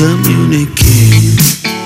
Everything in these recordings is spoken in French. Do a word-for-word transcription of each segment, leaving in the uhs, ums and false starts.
communiquer.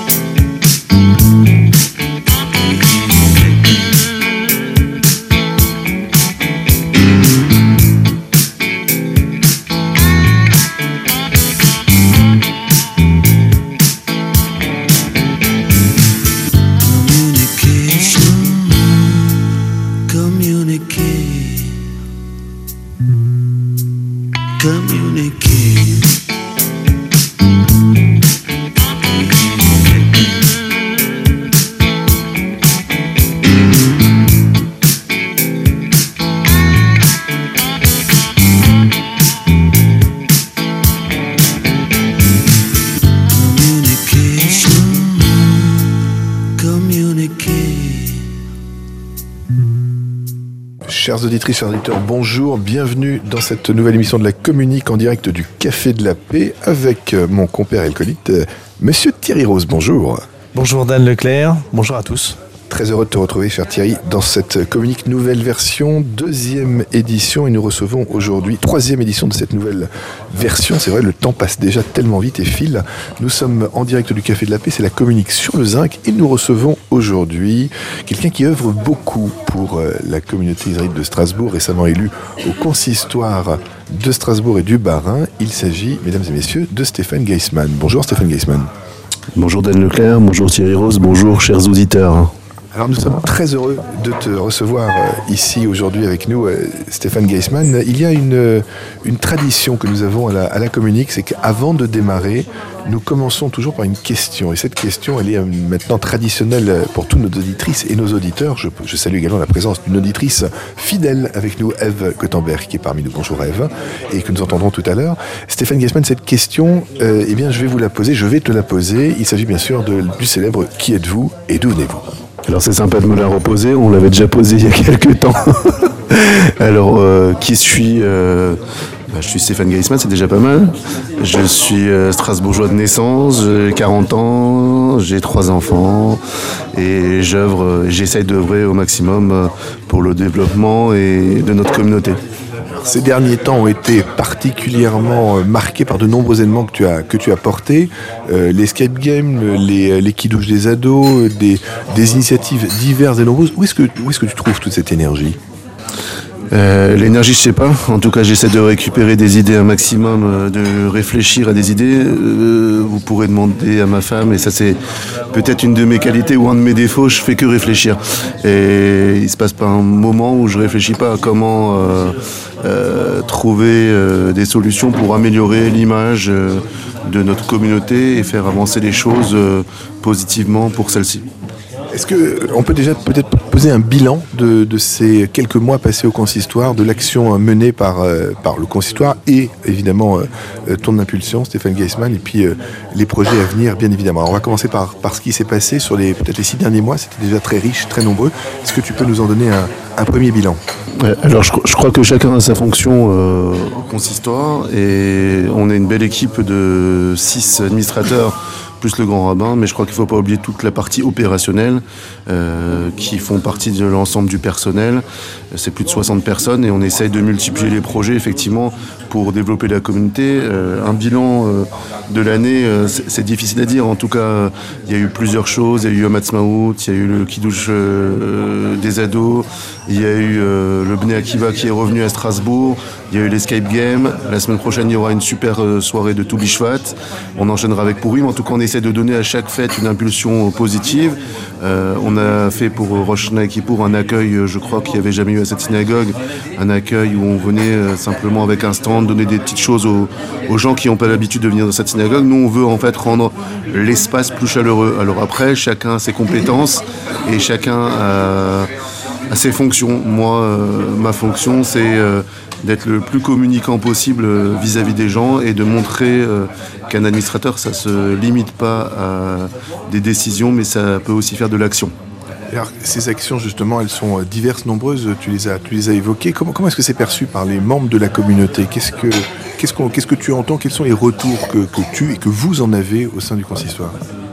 Chères auditrices, chers auditeurs, bonjour, bienvenue dans cette nouvelle émission de la Communique en direct du Café de la Paix avec mon compère et alcoolite, Monsieur Thierry Rose, bonjour. Bonjour Dan Leclerc, bonjour à tous. Très heureux de te retrouver, cher Thierry, dans cette Communique nouvelle version, deuxième édition, et nous recevons aujourd'hui, troisième édition de cette nouvelle version. C'est vrai, le temps passe déjà tellement vite et file. Nous sommes en direct du Café de la Paix, c'est la Communique sur le zinc, et nous recevons aujourd'hui quelqu'un qui œuvre beaucoup pour la communauté israélite de Strasbourg, récemment élu au consistoire de Strasbourg et du Bas-Rhin. Il s'agit, mesdames et messieurs, de Stéphane Geisman. Bonjour Stéphane Geisman. Bonjour Dan Leclerc, bonjour Thierry Rose, bonjour chers auditeurs. Alors nous sommes très heureux de te recevoir euh, ici aujourd'hui avec nous, euh, Stéphane Geisman. Il y a une, euh, une tradition que nous avons à la, à la Communique, c'est qu'avant de démarrer, nous commençons toujours par une question. Et cette question, elle est euh, maintenant traditionnelle pour toutes nos auditrices et nos auditeurs. Je, je salue également la présence d'une auditrice fidèle avec nous, Ève Gottenberg, qui est parmi nous. Bonjour Ève, et que nous entendrons tout à l'heure. Stéphane Geisman, cette question, euh, eh bien je vais vous la poser, je vais te la poser. Il s'agit bien sûr de, du célèbre « Qui êtes-vous et d'où venez-vous » ? Alors c'est sympa de me la reposer, on l'avait déjà posée il y a quelques temps. Alors euh, qui suis euh, bah, Je suis Stéphane Geisman, c'est déjà pas mal. Je suis euh, strasbourgeois de naissance, j'ai quarante ans, j'ai trois enfants et j'œuvre, euh, j'essaye d'œuvrer au maximum euh, pour le développement et de notre communauté. Ces derniers temps ont été particulièrement marqués par de nombreux éléments que tu as, que tu as portés. Euh, l'escape game, les, les kidouches des ados, des, des initiatives diverses et nombreuses. Où est-ce que, où est-ce que tu trouves toute cette énergie ? Euh, l'énergie, je sais pas. En tout cas, j'essaie de récupérer des idées un maximum, de réfléchir à des idées. Euh, vous pourrez demander à ma femme, et ça c'est peut-être une de mes qualités ou un de mes défauts, je fais que réfléchir. Et il se passe pas un moment où je réfléchis pas à comment euh, euh, trouver euh, des solutions pour améliorer l'image euh, de notre communauté et faire avancer les choses euh, positivement pour celle-ci. Est-ce qu'on peut déjà peut-être poser un bilan de, de ces quelques mois passés au consistoire, de l'action menée par, euh, par le consistoire et évidemment euh, ton impulsion, Stéphane Geisman, et puis euh, les projets à venir, bien évidemment. Alors on va commencer par, par ce qui s'est passé sur les, peut-être les six derniers mois. C'était déjà très riche, très nombreux. Est-ce que tu peux nous en donner un, un premier bilan ? Alors je, je crois que chacun a sa fonction euh, au consistoire et on est une belle équipe de six administrateurs plus le grand rabbin, mais je crois qu'il ne faut pas oublier toute la partie opérationnelle euh, qui font partie de l'ensemble du personnel. C'est plus de soixante personnes et on essaye de multiplier les projets effectivement pour développer la communauté. Euh, un bilan euh, de l'année, euh, c'est, c'est difficile à dire. En tout cas, il y a eu plusieurs choses. Il y a eu Yom Ha'atzmaut, il y a eu le Kiddush euh, des ados, il y a eu euh, le Bnei Akiva qui est revenu à Strasbourg, il y a eu l'Escape Game. La semaine prochaine, il y aura une super euh, soirée de Tou Bishvat. On enchaînera avec Purim. En tout cas, on essaie de donner à chaque fête une impulsion positive. Euh, on a fait pour Rosh Hashanah et Kippour un accueil, je crois qu'il n'y avait jamais eu à cette synagogue, un accueil où on venait euh, simplement avec un stand, donner des petites choses aux, aux gens qui n'ont pas l'habitude de venir dans cette synagogue. Nous, on veut en fait rendre l'espace plus chaleureux. Alors après, chacun a ses compétences et chacun a, a ses fonctions. Moi, euh, ma fonction, c'est euh, d'être le plus communicant possible euh, vis-à-vis des gens et de montrer euh, qu'un administrateur, ça ne se limite pas à des décisions, mais ça peut aussi faire de l'action. Alors, ces actions, justement, elles sont diverses, nombreuses, tu les as, tu les as évoquées. Comment, comment est-ce que c'est perçu par les membres de la communauté ? Qu'est-ce que, qu'est-ce, qu'on, qu'est-ce que tu entends ? Quels sont les retours que, que tu et que vous en avez au sein du consistoire ?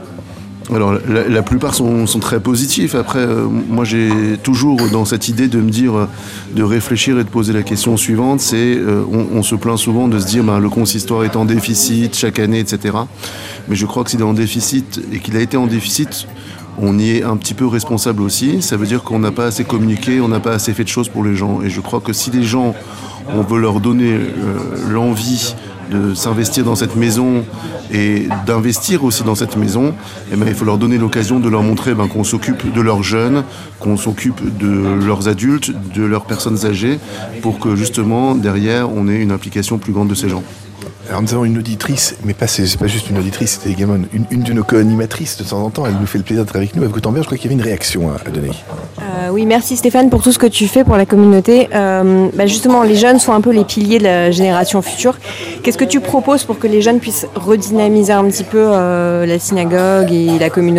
Alors la, la plupart sont, sont très positifs. Après, euh, moi j'ai toujours dans cette idée de me dire, de réfléchir et de poser la question suivante, c'est euh, on, on se plaint souvent de se dire ben, le consistoire est en déficit chaque année, et cetera. Mais je crois que s'il est en déficit et qu'il a été en déficit, on y est un petit peu responsable aussi. Ça veut dire qu'on n'a pas assez communiqué, on n'a pas assez fait de choses pour les gens. Et je crois que si les gens, on veut leur donner euh, l'envie de s'investir dans cette maison et d'investir aussi dans cette maison, eh ben, il faut leur donner l'occasion de leur montrer ben, qu'on s'occupe de leurs jeunes, qu'on s'occupe de leurs adultes, de leurs personnes âgées, pour que justement, derrière, on ait une implication plus grande de ces gens. Alors nous avons une auditrice, mais pas, c'est, c'est pas juste une auditrice, c'est également une, une de nos co-animatrices de temps en temps. Elle nous fait le plaisir d'être avec nous. Eve Gutenberg, je crois qu'il y avait une réaction à, à donner. Euh, oui, merci Stéphane pour tout ce que tu fais pour la communauté. Euh, bah justement, les jeunes sont un peu les piliers de la génération future. Qu'est-ce que tu proposes pour que les jeunes puissent redynamiser un petit peu euh, la synagogue et la communauté ?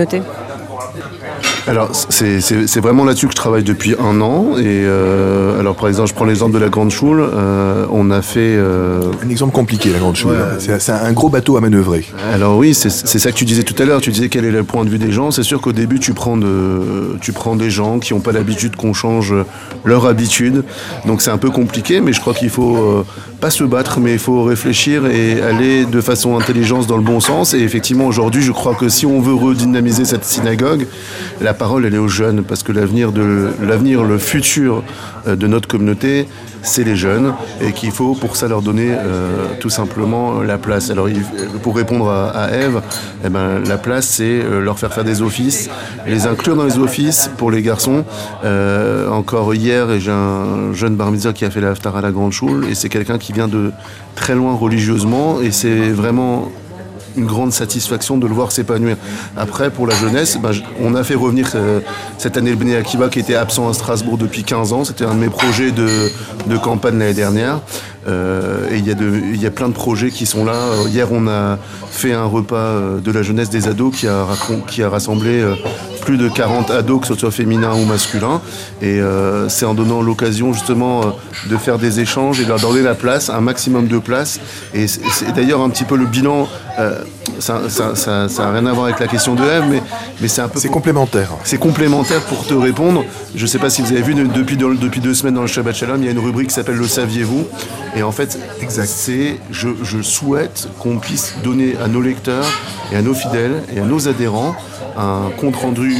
Alors, c'est, c'est, c'est vraiment là-dessus que je travaille depuis un an. Et euh, alors, par exemple, je prends l'exemple de la Grande Choule. Euh, on a fait... Euh... Un exemple compliqué, la Grande Choule. Ouais. C'est, c'est un gros bateau à manœuvrer. Alors oui, c'est, c'est ça que tu disais tout à l'heure. Tu disais quel est le point de vue des gens. C'est sûr qu'au début, tu prends, de, tu prends des gens qui n'ont pas l'habitude qu'on change leur habitude. Donc, c'est un peu compliqué, mais je crois qu'il faut... Euh, pas se battre, mais il faut réfléchir et aller de façon intelligente dans le bon sens. Et effectivement, aujourd'hui, je crois que si on veut redynamiser cette synagogue, la parole, elle est aux jeunes, parce que l'avenir, de, l'avenir, le futur de notre communauté, c'est les jeunes, et qu'il faut pour ça leur donner euh, tout simplement la place. Alors, il, pour répondre à, à Eve, eh ben, la place, c'est leur faire faire des offices, les inclure dans les offices pour les garçons. Euh, encore hier, j'ai un jeune bar mitzvah qui a fait la haftar à la Grande Choule, et c'est quelqu'un qui vient de très loin religieusement, et c'est vraiment une grande satisfaction de le voir s'épanouir. Après, pour la jeunesse, ben, on a fait revenir euh, cette année le Bnei Akiva qui était absent à Strasbourg depuis quinze ans. C'était un de mes projets de, de campagne l'année dernière. Euh, et il y, a de, il y a plein de projets qui sont là. Hier, on a fait un repas de la jeunesse des ados qui a, qui a rassemblé euh, plus de quarante ados, que ce soit féminins ou masculins. Et euh, c'est en donnant l'occasion justement euh, de faire des échanges et de leur donner la place, un maximum de place. Et c'est, c'est d'ailleurs un petit peu le bilan. Euh, ça n'a ça, ça, ça rien à voir avec la question de Eve, mais, mais c'est un peu... C'est complémentaire. C'est complémentaire pour te répondre. Je ne sais pas si vous avez vu, depuis, depuis deux semaines dans le Shabbat Shalom, il y a une rubrique qui s'appelle « Le saviez-vous ?» Et en fait, exact. c'est je, je souhaite qu'on puisse donner à nos lecteurs et à nos fidèles et à nos adhérents un compte-rendu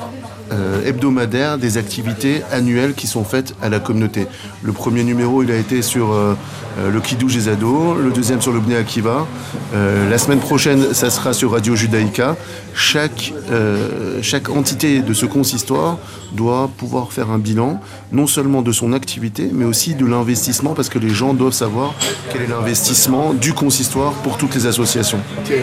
euh, hebdomadaire des activités annuelles qui sont faites à la communauté. Le premier numéro, il a été sur euh, le Kiddush des ados, le deuxième sur le Bnei Akiva. Euh, la semaine prochaine, ça sera sur Radio Judaïka. Chaque, euh, chaque entité de ce consistoire doit pouvoir faire un bilan, non seulement de son activité, mais aussi de l'investissement, parce que les gens doivent savoir quel est l'investissement du consistoire pour toutes les associations.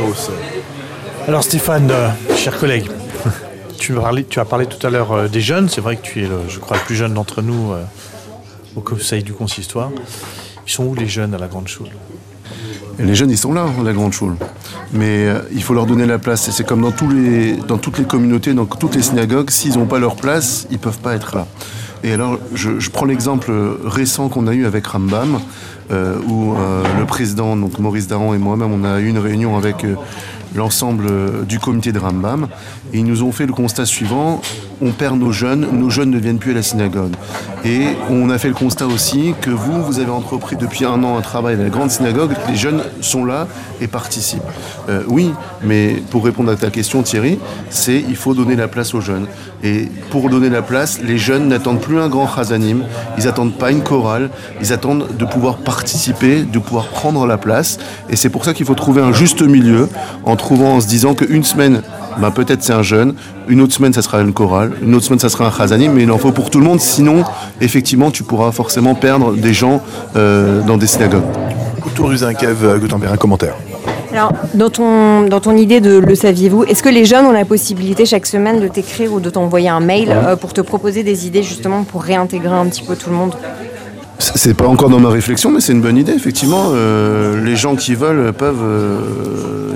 Alors Stéphane, euh, cher collègue, tu, parlais, tu as parlé tout à l'heure euh, des jeunes. C'est vrai que tu es, le, je crois, le plus jeune d'entre nous euh, au conseil du consistoire. Ils sont où les jeunes à la Grande Choule ? Les jeunes, ils sont là, la Grande Choule. Mais euh, il faut leur donner la place. Et c'est comme dans, tous les, dans toutes les communautés, dans toutes les synagogues, s'ils n'ont pas leur place, ils ne peuvent pas être là. Et alors, je, je prends l'exemple récent qu'on a eu avec Rambam, euh, où euh, le président, donc Maurice Daran et moi-même, on a eu une réunion avec euh, l'ensemble euh, du comité de Rambam, et ils nous ont fait le constat suivant: on perd nos jeunes, nos jeunes ne viennent plus à la synagogue. Et on a fait le constat aussi que vous, vous avez entrepris depuis un an un travail à la grande synagogue, les jeunes sont là et participent. Euh, oui, mais pour répondre à ta question, Thierry, c'est il faut donner la place aux jeunes. Et pour donner la place, les jeunes n'attendent plus un grand chazanim, ils n'attendent pas une chorale, ils attendent de pouvoir participer, de pouvoir prendre la place. Et c'est pour ça qu'il faut trouver un juste milieu, en trouvant, en se disant qu'une semaine, ben peut-être c'est un jeune, une autre semaine ça sera une chorale, une autre semaine ça sera un chazanim, mais il en faut pour tout le monde, sinon effectivement tu pourras forcément perdre des gens euh, dans des synagogues. Autour du Zinkev, Gutenberg, un commentaire. Alors, dans ton, dans ton idée de le saviez-vous, est-ce que les jeunes ont la possibilité chaque semaine de t'écrire ou de t'envoyer un mail euh, pour te proposer des idées justement pour réintégrer un petit peu tout le monde ? C'est pas encore dans ma réflexion, mais c'est une bonne idée, effectivement. Euh, les gens qui veulent peuvent euh,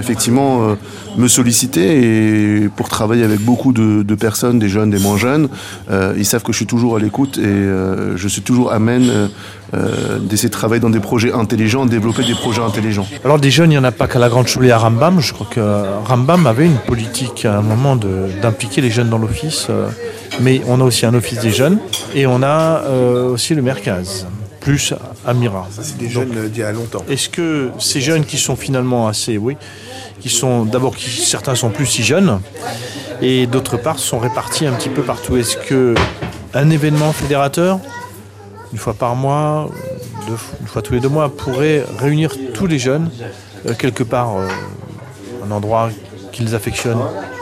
effectivement euh, me solliciter et pour travailler avec beaucoup de, de personnes, des jeunes, des moins jeunes. Euh, ils savent que je suis toujours à l'écoute et euh, je suis toujours amène euh, euh, d'essayer de travailler dans des projets intelligents, de développer des projets intelligents. Alors des jeunes, il n'y en a pas qu'à la Grande Choulée à Rambam. Je crois que Rambam avait une politique à un moment de, d'impliquer les jeunes dans l'office. Euh, mais on a aussi un office des jeunes et on a euh, aussi le Merkaz, plus Amira. Ça, c'est des jeunes Donc, d'il y a longtemps. Est-ce que ces jeunes qui sont finalement assez, oui, qui sont d'abord, qui, certains sont plus si jeunes et d'autre part sont répartis un petit peu partout. Est-ce que un événement fédérateur, une fois par mois, deux, une fois tous les deux mois, pourrait réunir tous les jeunes euh, quelque part, euh, un endroit qu'ils affectionnent?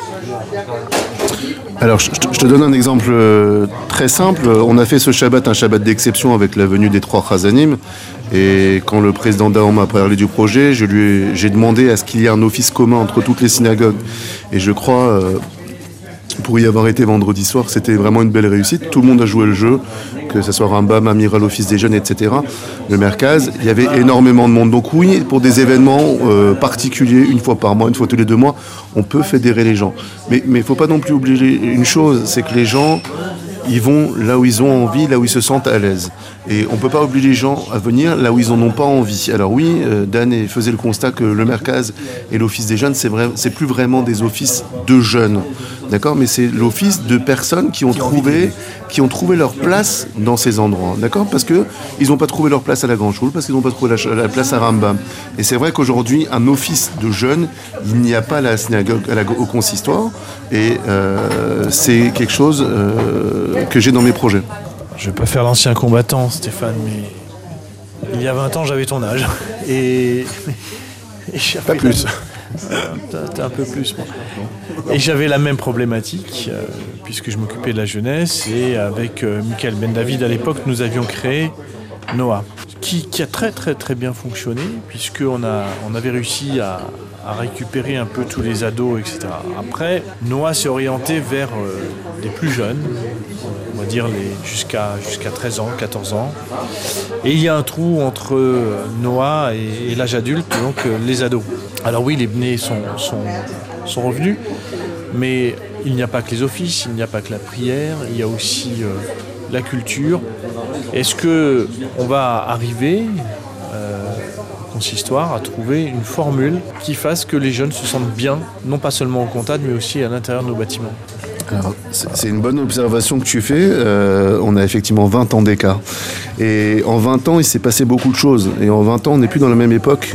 Alors, je te, je te donne un exemple euh, très simple. On a fait ce Shabbat, un Shabbat d'exception avec la venue des trois Chazanim. Et quand le président Daom a parlé du projet, je lui ai, j'ai demandé à ce qu'il y ait un office commun entre toutes les synagogues. Et je crois, euh, pour y avoir été vendredi soir, c'était vraiment une belle réussite. Tout le monde a joué le jeu, que ce soit Rambam, Amira, l'Office des jeunes, et cetera. Le Merkaz, il y avait énormément de monde. Donc oui, pour des événements euh, particuliers, une fois par mois, une fois tous les deux mois, on peut fédérer les gens. Mais il ne faut pas non plus oublier une chose, c'est que les gens, ils vont là où ils ont envie, là où ils se sentent à l'aise. Et on ne peut pas obliger les gens à venir là où ils n'en ont pas envie. Alors oui, euh, Dan faisait le constat que le Merkaz et l'Office des jeunes, c'est, vrai, c'est plus vraiment des offices de jeunes. D'accord ? Mais c'est l'office de personnes qui ont, trouvé, qui ont trouvé leur place dans ces endroits. D'accord ? Parce qu'ils n'ont pas trouvé leur place à la Grande Choule, parce qu'ils n'ont pas trouvé la, la place à Rambam. Et c'est vrai qu'aujourd'hui, un office de jeunes, il n'y a pas à la synagogue, à la, au consistoire. Et euh, c'est quelque chose euh, que j'ai dans mes projets. Je ne vais pas faire l'ancien combattant, Stéphane, mais il y a vingt ans, j'avais ton âge. Et, et Pas plus. Euh, t'as, t'as un peu plus, moi. Et j'avais la même problématique, euh, puisque je m'occupais de la jeunesse, et avec euh, Michael Ben David, à l'époque, nous avions créé Noah, qui, qui a très très très bien fonctionné, puisqu'on a, on avait réussi à, à récupérer un peu tous les ados, et cetera. Après, Noah s'est orienté vers euh, les plus jeunes, on va dire les, jusqu'à, jusqu'à treize ans, quatorze ans. Et il y a un trou entre euh, Noah et, et l'âge adulte, donc euh, les ados. Alors oui, les bnés sont, sont, sont revenus, mais il n'y a pas que les offices, il n'y a pas que la prière, il y a aussi euh, la culture. Est-ce qu'on va arriver, euh, au consistoire, à trouver une formule qui fasse que les jeunes se sentent bien, non pas seulement au Contad, mais aussi à l'intérieur de nos bâtiments ? Alors, c'est une bonne observation que tu fais. Euh, on a effectivement vingt ans d'écart. Et en vingt ans, il s'est passé beaucoup de choses. Et en vingt ans, on n'est plus dans la même époque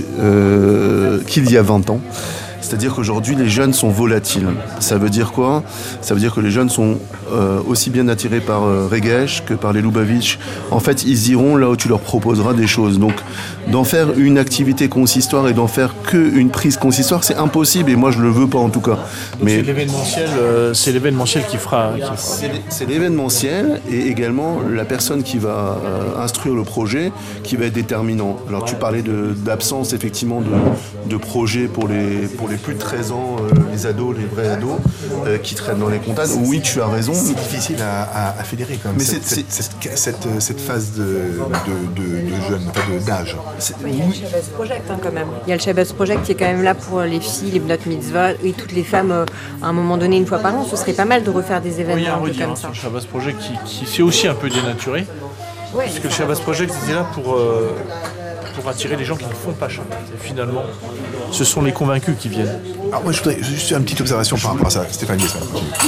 euh, qu'il y a vingt ans. C'est-à-dire qu'aujourd'hui, les jeunes sont volatiles. Ça veut dire quoi ? Ça veut dire que les jeunes sont euh, aussi bien attirés par euh, Regesh que par les Lubavitch. En fait, ils iront là où tu leur proposeras des choses. Donc, d'en faire une activité consistoire et d'en faire qu'une prise consistoire, c'est impossible. Et moi, je ne le veux pas en tout cas. Mais c'est l'événementiel, euh, c'est l'événementiel qui fera. Qui fera. C'est, c'est l'événementiel et également la personne qui va euh, instruire le projet qui va être déterminant. Alors, tu parlais de, d'absence effectivement de, de projet pour les, pour les plus de treize ans, euh, les ados, les vrais ados, euh, qui traînent dans les comptables. Oui, tu as raison. C'est difficile à, à, à fédérer quand même, mais cette, c'est, cette, cette, cette, cette phase de, de, de, de jeunes, enfin de, d'âge. Il y a le Shabbos Project hein, quand même. Il y a le Shabbos Project qui est quand même là pour les filles, les bnot mitzvah et toutes les femmes euh, à un moment donné, une fois par an. Ce serait pas mal de refaire des événements oui, un peu comme hein, ça. Le Shabbos Project qui, qui s'est aussi un peu dénaturé. Ouais, parce que le Shabbos Project était là pour... Euh, pour attirer les gens qui ne font pas Shabbat. Et finalement, ce sont les convaincus qui viennent. Alors moi, je voudrais juste une petite observation par rapport à ça, Stéphane Gaisman.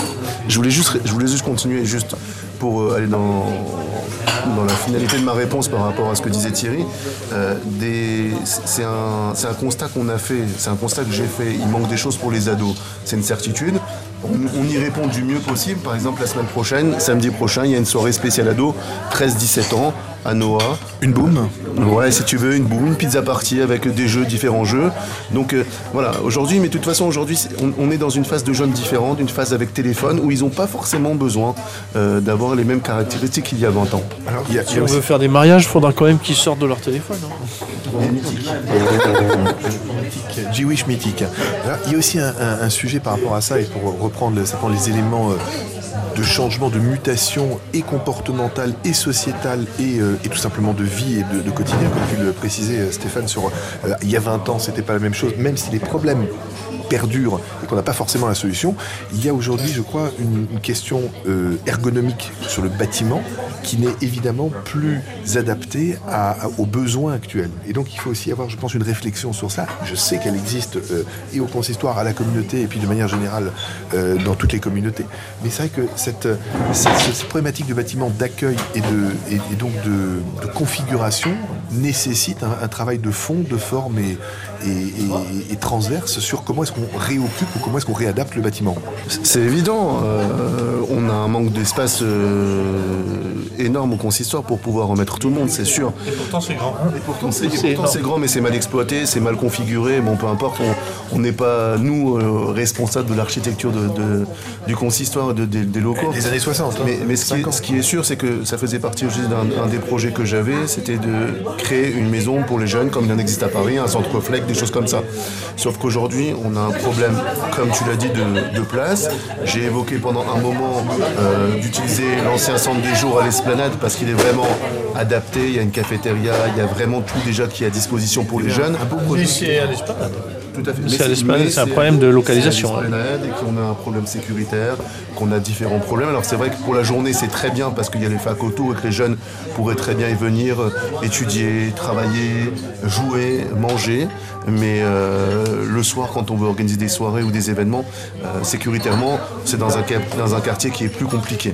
Je voulais juste, je voulais juste continuer, juste pour euh, aller dans, dans la finalité de ma réponse par rapport à ce que disait Thierry. Euh, des, c'est, un, c'est un constat qu'on a fait, c'est un constat que j'ai fait. Il manque des choses pour les ados. C'est une certitude. On, on y répond du mieux possible. Par exemple, la semaine prochaine, samedi prochain, il y a une soirée spéciale ado, treize dix-sept ans, à Noah. Une boum ? Ouais, si tu veux, une boum, une pizza party avec des jeux, différents jeux. Donc euh, voilà, aujourd'hui, mais de toute façon, aujourd'hui, on, on est dans une phase de jeunes différente, une phase avec téléphone, où ils n'ont pas forcément besoin euh, d'avoir les mêmes caractéristiques qu'il y a vingt ans. Alors, il y a, si il y a on aussi... veut faire des mariages, il faudra quand même qu'ils sortent de leur téléphone. Hein. Mythique. Jewish mythique. Alors, il y a aussi un, un, un sujet par rapport à ça, et pour reprendre simplement les éléments euh, de changement, de mutation et comportementale et sociétale et, euh, euh, et tout simplement de vie et de, de quotidien, comme tu le précisais Stéphane, sur euh, il y a vingt ans c'était pas la même chose, même si les problèmes perdure et qu'on n'a pas forcément la solution. Il y a aujourd'hui, je crois, une, une question euh, ergonomique sur le bâtiment qui n'est évidemment plus adaptée à, à, aux besoins actuels. Et donc il faut aussi avoir, je pense, une réflexion sur ça. Je sais qu'elle existe euh, et au consistoire, à la communauté, et puis de manière générale euh, dans toutes les communautés. Mais c'est vrai que cette, cette, cette problématique de bâtiment d'accueil et, de, et, et donc de, de configuration nécessite un, un travail de fond, de forme et, et, et, et transverse sur comment est-ce qu'on réoccupe ou comment est-ce qu'on réadapte le bâtiment. C'est évident, euh, on a un manque d'espace euh, énorme au consistoire pour pouvoir remettre tout le monde, c'est sûr. Et pourtant c'est grand. Et pourtant c'est, et pourtant, c'est grand, mais c'est mal exploité, c'est mal configuré. Bon, peu importe, on n'est pas, nous, euh, responsables de l'architecture de, de, du consistoire, de, de, des locaux. Des années soixante. Hein, mais mais ce, qui est, ce qui est sûr, c'est que ça faisait partie aussi d'un un des projets que j'avais, c'était de créer une maison pour les jeunes, comme il en existe à Paris, un centre Fleck, des choses comme ça. Sauf qu'aujourd'hui, on a un problème, comme tu l'as dit, de, de place. J'ai évoqué pendant un moment euh, d'utiliser l'ancien centre des jours à l'Esplanade parce qu'il est vraiment adapté. Il y a une cafétéria, il y a vraiment tout déjà qui est à disposition pour les jeunes. Un beau produit. C'est à l'Esplanade. Tout à fait. C'est à l'Esplanade, c'est un problème de localisation. C'est à l'Esplanade et qu'on a un problème sécuritaire, qu'on a différents problèmes. Alors c'est vrai que pour la journée c'est très bien parce qu'il y a les facs auto et que les jeunes pourraient très bien y venir étudier, travailler, jouer, manger. Mais euh, le soir, quand on veut organiser des soirées ou des événements, euh, sécuritairement, c'est dans un, dans un quartier qui est plus compliqué.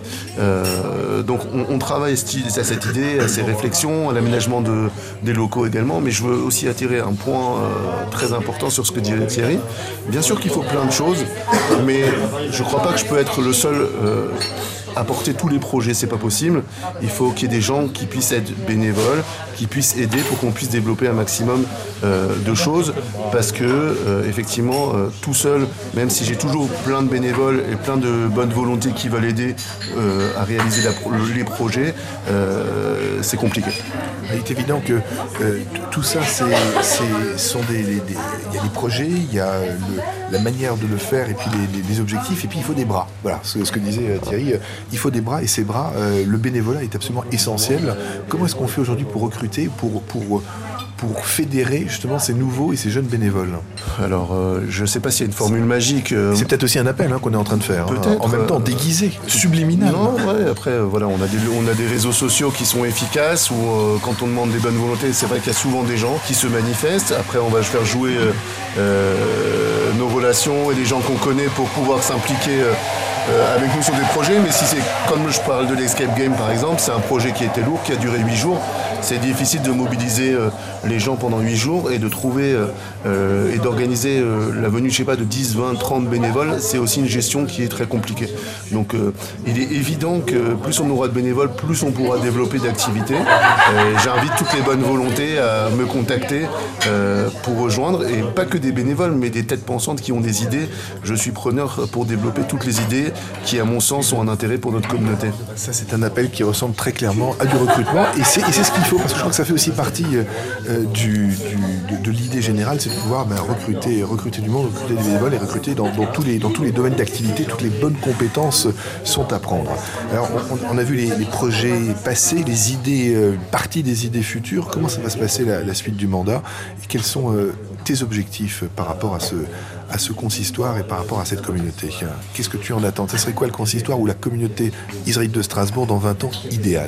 Euh, donc on, on travaille à cette idée, à ces réflexions, à l'aménagement de, des locaux également. Mais je veux aussi attirer un point euh, très important sur ce que disait Thierry. Bien sûr qu'il faut plein de choses, mais je ne crois pas que je peux être le seul euh, à porter tous les projets, c'est pas possible. Il faut qu'il y ait des gens qui puissent être bénévoles, qui puissent aider pour qu'on puisse développer un maximum euh, de choses, parce que euh, effectivement, euh, tout seul, même si j'ai toujours plein de bénévoles et plein de bonnes volontés qui veulent aider euh, à réaliser la, les projets, euh, c'est compliqué. Il est évident que euh, tout ça, c'est, c'est, sont des, des, des, il y a des projets, il y a le, la manière de le faire et puis les, les, les objectifs, et puis il faut des bras. Voilà, ce, ce que disait Thierry, il faut des bras, et ces bras, euh, le bénévolat est absolument essentiel. Comment est-ce qu'on fait aujourd'hui pour recruter, pour, pour, pour fédérer justement ces nouveaux et ces jeunes bénévoles? Alors, euh, je ne sais pas s'il y a une formule magique. Euh... C'est peut-être aussi un appel hein, qu'on est en train de faire, hein, en même temps déguisé, subliminal. Non, ouais, après, euh, voilà, on a, des, on a des réseaux sociaux qui sont efficaces, où euh, quand on demande des bonnes volontés, c'est vrai qu'il y a souvent des gens qui se manifestent. Après, on va faire jouer euh, euh, nos relations et les gens qu'on connaît pour pouvoir s'impliquer euh, euh, avec nous sur des projets. Mais si c'est, comme je parle de l'Escape Game par exemple, c'est un projet qui était lourd, qui a duré huit jours. C'est difficile de mobiliser euh, les gens pendant huit jours et de trouver euh, euh, et d'organiser euh, la venue, je sais pas, de dix, vingt, trente bénévoles. C'est aussi une gestion qui est très compliquée. Donc euh, il est évident que plus on aura de bénévoles, plus on pourra développer d'activités. Euh, j'invite toutes les bonnes volontés à me contacter euh, pour rejoindre, et pas que des bénévoles, mais des têtes pensantes qui ont des idées. Je suis preneur pour développer toutes les idées qui, à mon sens, ont un intérêt pour notre communauté. Ça, c'est un appel qui ressemble très clairement à du recrutement, et c'est, et c'est ce qu'il faut, parce que je crois que ça fait aussi partie euh, du, du, de, de l'idée générale, c'est de pouvoir ben, recruter, recruter du monde, recruter des bénévoles et recruter dans, dans, tous les, dans tous les domaines d'activité. Toutes les bonnes compétences sont à prendre. Alors, on, on a vu les, les projets passés, les idées, euh, partie des idées futures. Comment ça va se passer la, la suite du mandat, et quels sont euh, tes objectifs par rapport à ce, à ce consistoire et par rapport à cette communauté? Qu'est-ce que tu en attends? Ce serait quoi le consistoire ou la communauté israélite de Strasbourg dans vingt ans idéale?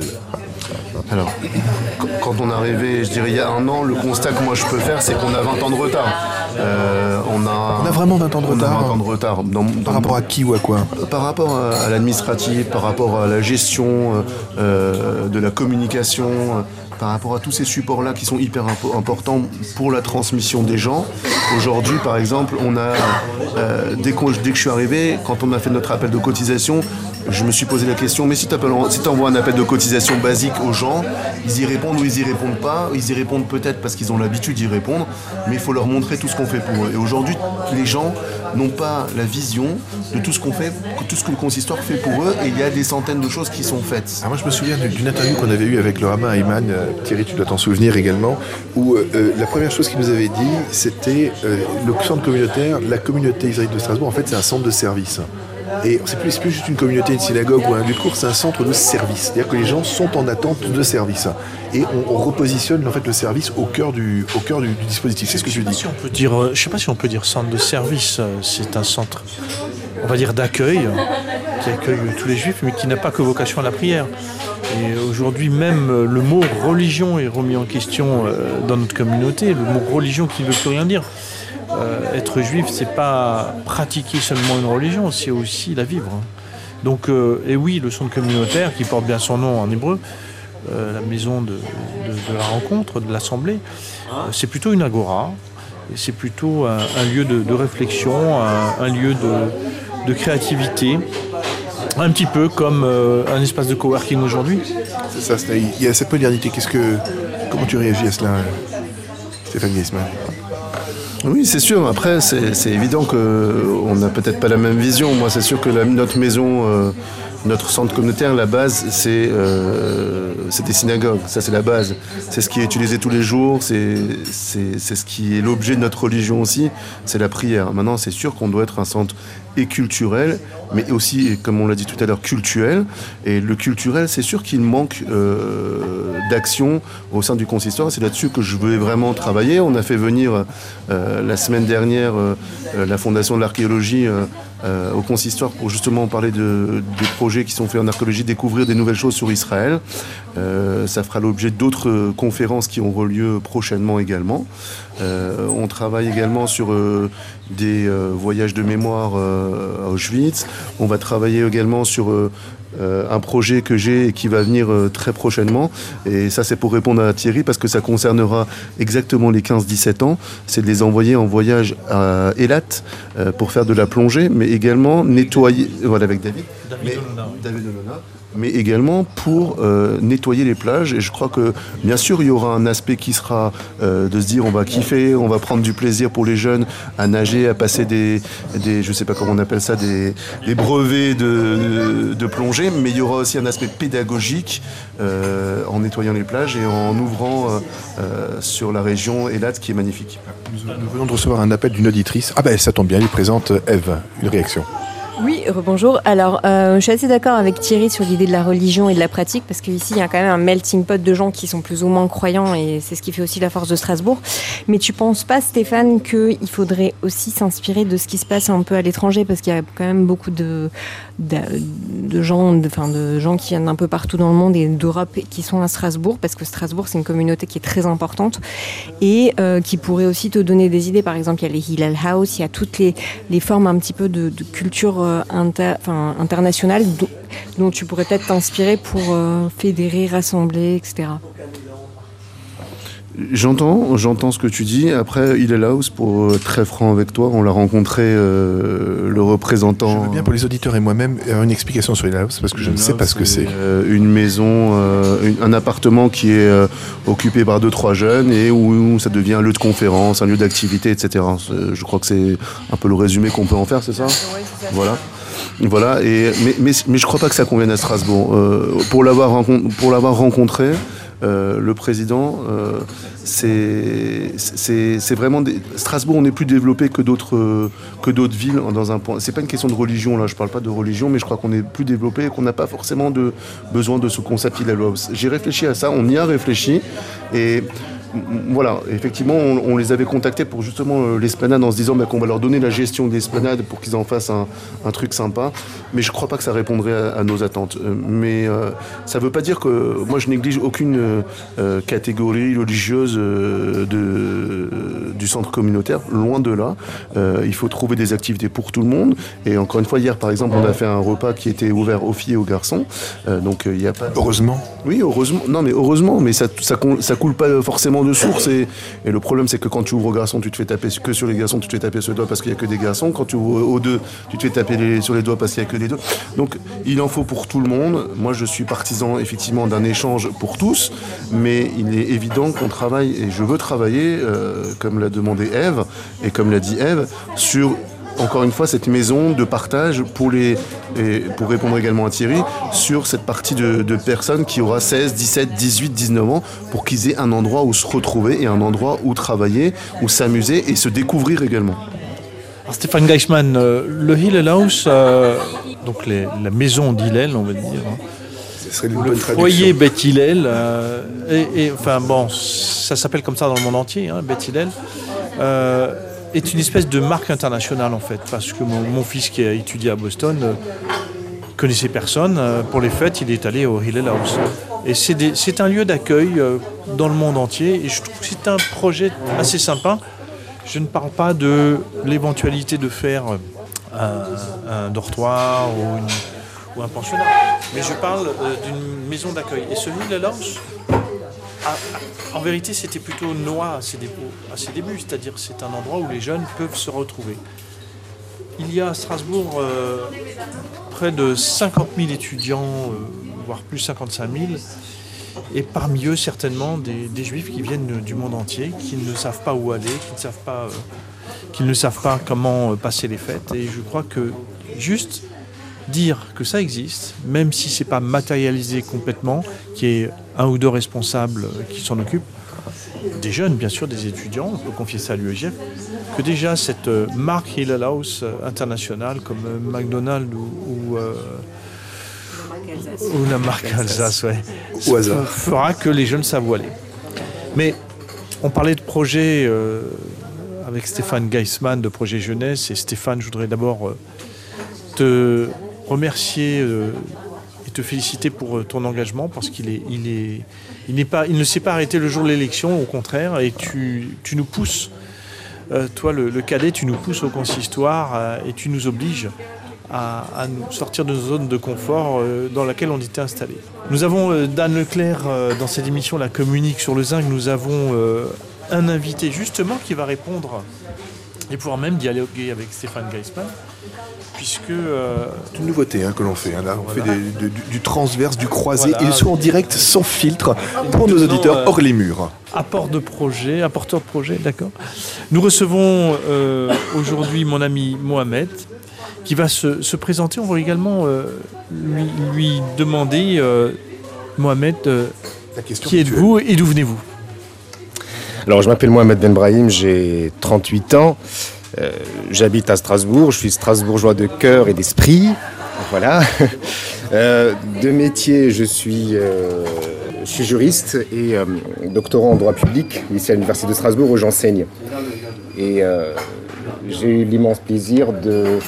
Alors, quand on est arrivé, je dirais il y a un an, le constat que moi je peux faire, c'est qu'on a vingt ans de retard. Euh, on, a, on a vraiment vingt ans de retard. vingt ans de retard. Dans, dans, par rapport à qui ou à quoi? Par rapport à, à l'administratif, par rapport à la gestion euh, de la communication, euh, par rapport à tous ces supports-là qui sont hyper impo- importants pour la transmission des gens. Aujourd'hui, par exemple, on a, euh, dès, qu'on, dès que je suis arrivé, quand on a fait notre appel de cotisation, je me suis posé la question, mais si tu si envoies un appel de cotisation basique aux gens, ils y répondent ou ils y répondent pas. Ils y répondent peut-être parce qu'ils ont l'habitude d'y répondre, mais il faut leur montrer tout ce qu'on fait pour eux. Et aujourd'hui, les gens n'ont pas la vision de tout ce qu'on fait, tout ce que le consistoire fait pour eux, et il y a des centaines de choses qui sont faites. Alors moi, je me souviens d'une interview qu'on avait eue avec le rabbin Ayman, euh, Thierry, tu dois t'en souvenir également, où euh, la première chose qu'il nous avait dit, c'était euh, le centre communautaire, la communauté israélite de Strasbourg, en fait, c'est un centre de service. Et c'est plus, c'est plus juste une communauté, une synagogue ou un lieu de cours, c'est un centre de service. C'est-à-dire que les gens sont en attente de service. Et on, on repositionne en fait le service au cœur du, au cœur du, du dispositif. C'est ce que tu dis. Si on peut dire, je ne sais pas si on peut dire centre de service. C'est un centre, on va dire, d'accueil, qui accueille tous les juifs, mais qui n'a pas que vocation à la prière. Et aujourd'hui, même le mot religion est remis en question dans notre communauté. Le mot religion qui ne veut plus rien dire. Euh, être juif, c'est pas pratiquer seulement une religion, c'est aussi la vivre. Donc, euh, et oui, le centre communautaire, qui porte bien son nom en hébreu, euh, la maison de, de, de la rencontre, de l'assemblée, euh, c'est plutôt une agora, et c'est plutôt un, un lieu de, de réflexion, un, un lieu de, de créativité, un petit peu comme euh, un espace de coworking aujourd'hui. C'est ça, c'est, il y a cette modernité. Qu'est-ce que, comment tu réagis à cela, Stéphane Gaisman? Oui, c'est sûr. Après, c'est, c'est évident qu'on n'a peut-être pas la même vision. Moi, c'est sûr que la, notre maison, euh, notre centre communautaire, la base, c'est, euh, c'est des synagogues. Ça, c'est la base. C'est ce qui est utilisé tous les jours. C'est, c'est, c'est ce qui est l'objet de notre religion aussi. C'est la prière. Maintenant, c'est sûr qu'on doit être un centre et culturel, mais aussi, comme on l'a dit tout à l'heure, cultuel. Et le culturel, c'est sûr qu'il manque euh, d'action au sein du consistoire. C'est là-dessus que je veux vraiment travailler. On a fait venir euh, la semaine dernière euh, la Fondation de l'archéologie euh, euh, au consistoire pour justement parler de, des projets qui sont faits en archéologie, découvrir des nouvelles choses sur Israël. Euh, ça fera l'objet d'autres conférences qui auront lieu prochainement également. Euh, on travaille également sur euh, des euh, voyages de mémoire euh, à Auschwitz. On va travailler également sur euh, euh, un projet que j'ai et qui va venir euh, très prochainement. Et ça, c'est pour répondre à Thierry, parce que ça concernera exactement les quinze dix-sept ans. C'est de les envoyer en voyage à Eilat euh, pour faire de la plongée, mais également nettoyer... Voilà, avec David. David mais, Olona, oui. David Olona. Mais également pour euh, nettoyer les plages. Et je crois que, bien sûr, il y aura un aspect qui sera euh, de se dire on va kiffer, on va prendre du plaisir pour les jeunes à nager, à passer des, des je sais pas comment on appelle ça, des, des brevets de, de, de plongée. Mais il y aura aussi un aspect pédagogique euh, en nettoyant les plages et en ouvrant euh, euh, sur la région Eilat qui est magnifique. Nous, nous venons de recevoir un appel d'une auditrice. Ah ben ça tombe bien, elle présente Ève. Une réaction. Oui, rebonjour. Alors, euh, je suis assez d'accord avec Thierry sur l'idée de la religion et de la pratique, parce qu'ici, il y a quand même un melting pot de gens qui sont plus ou moins croyants, et c'est ce qui fait aussi la force de Strasbourg. Mais tu penses pas, Stéphane, qu'il faudrait aussi s'inspirer de ce qui se passe un peu à l'étranger, parce qu'il y a quand même beaucoup de, de, de, gens, de, enfin, de gens qui viennent d'un peu partout dans le monde et d'Europe qui sont à Strasbourg, parce que Strasbourg, c'est une communauté qui est très importante, et euh, qui pourrait aussi te donner des idées. Par exemple, il y a les Hillel House, il y a toutes les, les formes un petit peu de, de culture Inter, enfin, international dont, dont tu pourrais peut-être t'inspirer pour euh, fédérer, rassembler, et cetera. J'entends, j'entends ce que tu dis. Après, Hillel House, pour être très franc avec toi, on l'a rencontré, euh, le représentant... Je veux bien pour les auditeurs et moi-même avoir une explication sur Hillel House, parce que je ne sais pas ce que c'est. Euh, une maison, euh, une, un appartement qui est euh, occupé par deux, trois jeunes et où, où ça devient un lieu de conférence, un lieu d'activité, et cetera. C'est, je crois que c'est un peu le résumé qu'on peut en faire, c'est ça ? Oui, c'est ça. Voilà. Voilà, et, mais, mais, mais je ne crois pas que ça convienne à Strasbourg. Euh, pour, l'avoir rencontré, pour l'avoir rencontré, euh, le président, euh, c'est, c'est, c'est vraiment... Des... Strasbourg, on est plus développé que d'autres, euh, que d'autres villes dans un point. C'est pas une question de religion, là, je ne parle pas de religion, mais je crois qu'on est plus développé et qu'on n'a pas forcément de, besoin de ce concept Hillel House. J'ai réfléchi à ça, on y a réfléchi, et... Voilà, effectivement, on, on les avait contactés pour justement euh, l'esplanade en se disant bah, qu'on va leur donner la gestion de l'esplanade pour qu'ils en fassent un, un truc sympa. Mais je ne crois pas que ça répondrait à, à nos attentes. Euh, mais euh, ça ne veut pas dire que moi je néglige aucune euh, catégorie religieuse euh, de, euh, du centre communautaire. Loin de là. Euh, il faut trouver des activités pour tout le monde. Et encore une fois, hier par exemple, on a fait un repas qui était ouvert aux filles et aux garçons. Euh, donc il euh, n'y a pas. Heureusement. Oui, heureusement. Non, mais heureusement, mais ça, ça, ça coule pas forcément de source et, et le problème c'est que quand tu ouvres aux garçons tu te fais taper que sur les garçons, tu te fais taper sur les doigts parce qu'il n'y a que des garçons. Quand tu ouvres aux deux, tu te fais taper les, sur les doigts parce qu'il n'y a que des deux. Donc il en faut pour tout le monde. Moi je suis partisan effectivement d'un échange pour tous, mais il est évident qu'on travaille et je veux travailler euh, comme l'a demandé Ève et comme l'a dit Ève sur encore une fois, cette maison de partage pour, les, et pour répondre également à Thierry, sur cette partie de, de personnes qui aura seize, dix-sept, dix-huit, dix-neuf ans pour qu'ils aient un endroit où se retrouver et un endroit où travailler, où s'amuser et se découvrir également. Alors, Stéphane Geisman, euh, le Hillel House, euh, donc les, la maison d'Hillel, on va dire, hein, Ce serait une le bonne foyer traduction. Beth Hillel, euh, et, et, enfin bon, ça s'appelle comme ça dans le monde entier, hein, Beth Hillel, euh, est une espèce de marque internationale en fait, parce que mon, mon fils qui a étudié à Boston euh, connaissait personne. Euh, pour les fêtes, il est allé au Hillel House. Et c'est, des, c'est un lieu d'accueil euh, dans le monde entier, et je trouve que c'est un projet assez sympa. Je ne parle pas de l'éventualité de faire un, un dortoir ou, une, ou un pensionnat, mais je parle euh, d'une maison d'accueil. Et ce Hillel House, a, a, en vérité, c'était plutôt noir à ses, débuts, à ses débuts, c'est-à-dire c'est un endroit où les jeunes peuvent se retrouver. Il y a à Strasbourg euh, près de cinquante mille étudiants, euh, voire plus cinquante-cinq mille, et parmi eux certainement des, des juifs qui viennent du monde entier, qui ne savent pas où aller, qui ne savent pas, euh, qui ne savent pas comment euh, passer les fêtes. Et je crois que juste dire que ça existe, même si c'est pas matérialisé complètement, qu'il y ait un ou deux responsables euh, qui s'en occupent, des jeunes bien sûr, des étudiants, on peut confier ça à l'U E J F, que déjà cette euh, marque Hillel House euh, internationale comme euh, McDonald's ou, ou euh, ou la marque Alsace, ouais. Au hasard. Fera que les jeunes savent où aller. Mais on parlait de projet euh, avec Stéphane Geisman, de projet jeunesse. Et Stéphane, je voudrais d'abord euh, te remercier euh, et te féliciter pour euh, ton engagement, parce qu'il est, il est, il n'est pas, il ne s'est pas arrêté le jour de l'élection, au contraire, et tu, tu nous pousses, euh, toi le, le cadet, tu nous pousses au consistoire euh, et tu nous obliges À, à nous sortir de nos zones de confort euh, dans laquelle on était installé. Nous avons euh, Dan Leclerc euh, dans cette émission La Communique sur le Zinc. Nous avons euh, un invité justement qui va répondre et pouvoir même dialoguer avec Stéphane Geisman, puisque euh, C'est une nouveauté hein, que l'on fait. Hein. Là, on Voilà. fait des- de- du, du transverse, du croisé, Voilà. et soit en direct, sans filtre, pour nos maintenant, auditeurs euh, hors les murs. apport de projet, apporteur de projet, d'accord. Nous recevons euh, aujourd'hui mon ami Mohamed, qui va se, se présenter. On va également euh, lui, lui demander, euh, Mohamed, euh, La question qui habituelle. êtes-vous et d'où venez-vous? Alors, je m'appelle Mohamed Ben Brahim, j'ai trente-huit ans. Euh, j'habite à Strasbourg. Je suis strasbourgeois de cœur et d'esprit. Voilà. Euh, de métier, je suis, euh, je suis juriste et euh, doctorant en droit public ici à l'Université de Strasbourg où j'enseigne. Et euh, j'ai eu l'immense plaisir de,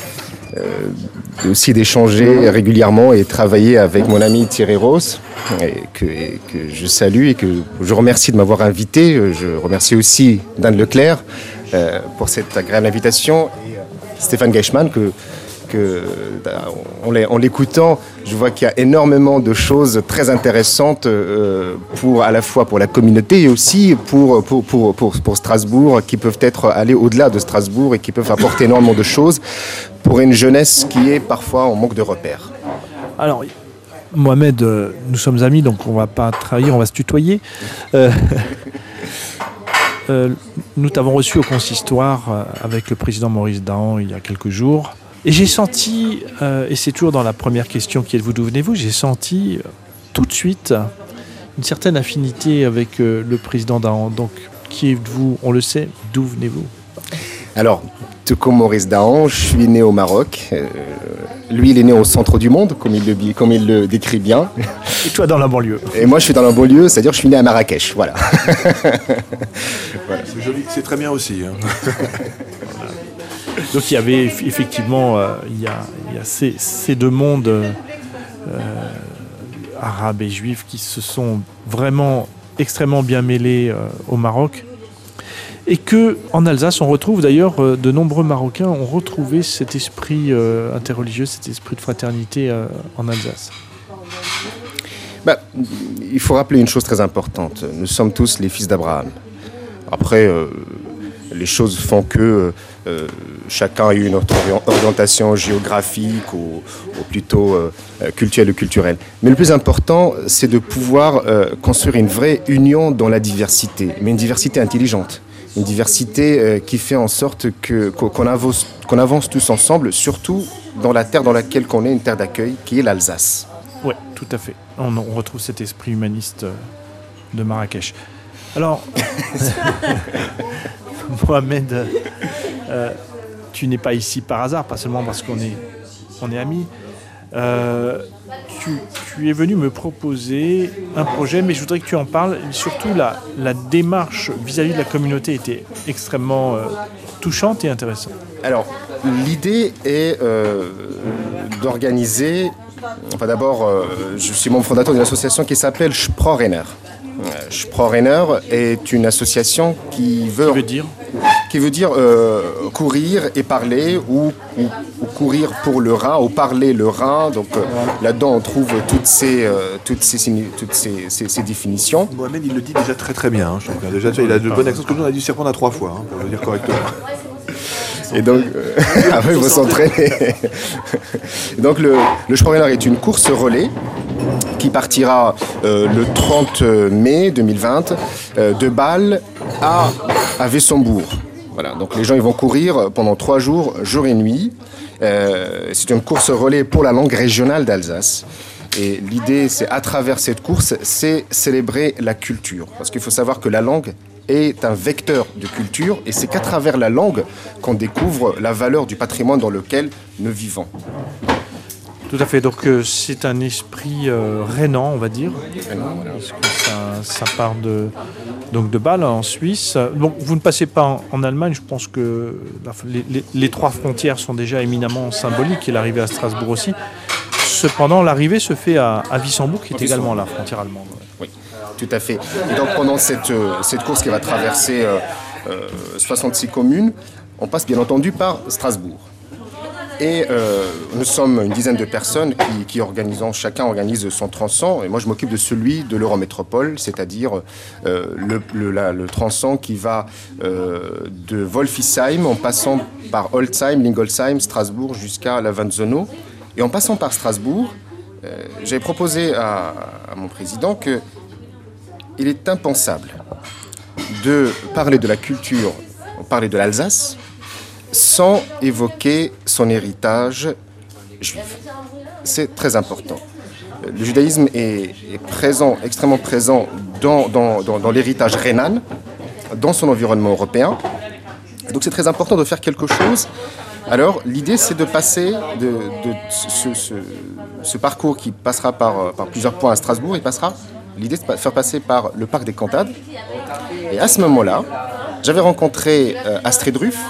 euh, aussi d'échanger régulièrement et travailler avec mon ami Thierry Ross, et que, et que je salue et que je remercie de m'avoir invité. Je remercie aussi Dan Leclerc euh, pour cette agréable invitation, et euh, Stéphane Geisman, que, que en, en l'écoutant, je vois qu'il y a énormément de choses très intéressantes euh, pour, à la fois pour la communauté et aussi pour, pour, pour, pour, pour Strasbourg, qui peuvent être aller au-delà de Strasbourg et qui peuvent apporter énormément de choses pour une jeunesse qui est parfois en manque de repères. Alors, Mohamed, euh, nous sommes amis, donc on ne va pas trahir, on va se tutoyer. Euh, euh, nous t'avons reçu au consistoire euh, avec le président Maurice Dahan il y a quelques jours. Et j'ai senti, euh, et c'est toujours dans la première question qui êtes-vous, d'où venez-vous, j'ai senti euh, tout de suite une certaine affinité avec euh, le président Dahan. Donc, qui êtes-vous? On le sait, d'où venez-vous? Alors, tout comme Maurice Dahan, je suis né au Maroc. Euh, lui, il est né au centre du monde, comme il le, comme il le décrit bien. Et toi dans la banlieue? Et moi, je suis dans la banlieue, c'est-à-dire que je suis né à Marrakech. Voilà. C'est joli, c'est très bien aussi. Hein. Donc il y avait effectivement euh, il y a, il y a ces, ces deux mondes euh, arabes et juifs qui se sont vraiment extrêmement bien mêlés euh, au Maroc, et que en Alsace on retrouve d'ailleurs euh, de nombreux Marocains ont retrouvé cet esprit euh, interreligieux, cet esprit de fraternité euh, en Alsace. Bah, il faut rappeler une chose très importante. Nous sommes tous les fils d'Abraham. Après, euh, les choses font que euh, chacun a eu une autre orientation géographique ou, ou plutôt euh, culturelle ou culturelle. Mais le plus important, c'est de pouvoir euh, construire une vraie union dans la diversité, mais une diversité intelligente. Une diversité euh, qui fait en sorte que, qu'on, avance, qu'on avance tous ensemble, surtout dans la terre dans laquelle on est, une terre d'accueil, qui est l'Alsace. Oui, tout à fait. On, on retrouve cet esprit humaniste euh, de Marrakech. Alors, Mohamed, euh, tu n'es pas ici par hasard, pas seulement parce qu'on est, on est amis. Euh, tu, tu es venu me proposer un projet, mais je voudrais que tu en parles. Surtout, la, la démarche vis-à-vis de la communauté était extrêmement euh, touchante et intéressante. Alors, l'idée est euh, d'organiser... Enfin, d'abord, euh, je suis membre fondateur d'une association qui s'appelle Sprorenner. Sprorenner est une association qui veut, qui veut dire, qui veut dire euh, courir et parler, ou, ou, ou courir pour le Rhin, ou parler le Rhin. Donc euh, là-dedans, on trouve toutes ces, euh, toutes ces, toutes ces, ces, ces définitions. Mohamed, il le dit déjà très très bien. Hein, je trouve. Déjà, il a de bonnes accents, parce que nous, on a dû s'y reprendre à trois fois, hein, pour le dire correctement. Et donc, euh, après, il faut s'entraîner. Donc, le, le Sprorenner est une course relais qui partira euh, le trente mai deux mille vingt euh, de Bâle à, à Wessembourg. Voilà, donc les gens ils vont courir pendant trois jours, jour et nuit. Euh, c'est une course relais pour la langue régionale d'Alsace. Et l'idée, c'est à travers cette course, c'est célébrer la culture. Parce qu'il faut savoir que la langue est un vecteur de culture, et c'est qu'à travers la langue qu'on découvre la valeur du patrimoine dans lequel nous vivons. Tout à fait, donc euh, c'est un esprit euh, rhénan, on va dire, Rhénan, voilà. parce que ça, ça part de, donc de Bâle en Suisse. Donc vous ne passez pas en, en Allemagne, je pense que la, les, les, les trois frontières sont déjà éminemment symboliques, et l'arrivée à Strasbourg aussi. Cependant, l'arrivée se fait à, à Wissembourg, qui est également la frontière allemande. Oui, tout à fait. Et donc pendant cette, euh, cette course qui va traverser euh, euh, soixante-six communes, on passe bien entendu par Strasbourg. Et euh, nous sommes une dizaine de personnes qui, qui organisons, chacun organise son tronçon. Et moi, je m'occupe de celui de l'Eurométropole, c'est-à-dire euh, le, le, la, le tronçon qui va euh, de Wolfisheim en passant par Holzheim, Lingolsheim, Strasbourg jusqu'à Lavanzeno. Et en passant par Strasbourg, euh, j'ai proposé à, à mon président qu'il est impensable de parler de la culture, parler de l'Alsace, sans évoquer son héritage juif. C'est très important. Le judaïsme est, est présent, extrêmement présent dans, dans, dans, dans l'héritage rhénan, dans son environnement européen. Donc c'est très important de faire quelque chose. Alors l'idée, c'est de passer de, de ce, ce, ce parcours qui passera par, par plusieurs points à Strasbourg. Il passera, l'idée, c'est de faire passer par le parc des Cantades. Et à ce moment-là, j'avais rencontré euh, Astrid Ruff,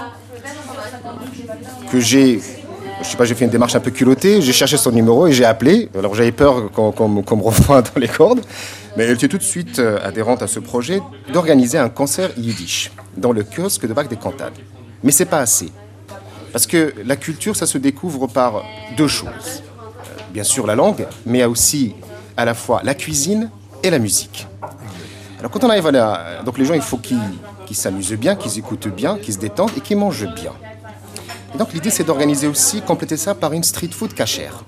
que j'ai, je sais pas, j'ai fait une démarche un peu culottée, j'ai cherché son numéro et j'ai appelé. Alors j'avais peur qu'on, qu'on, qu'on me revoie dans les cordes, mais elle était tout de suite adhérente à ce projet d'organiser un concert yiddish dans le kiosque de Parc des Cantades. Mais c'est pas assez, parce que la culture, ça se découvre par deux choses. Bien sûr la langue, mais aussi à la fois la cuisine et la musique. Alors quand on arrive à la... Donc les gens, il faut qu'ils, qu'ils s'amusent bien, qu'ils écoutent bien, qu'ils se détendent et qu'ils mangent bien. Et donc l'idée, c'est d'organiser aussi, compléter ça par une street food cachère.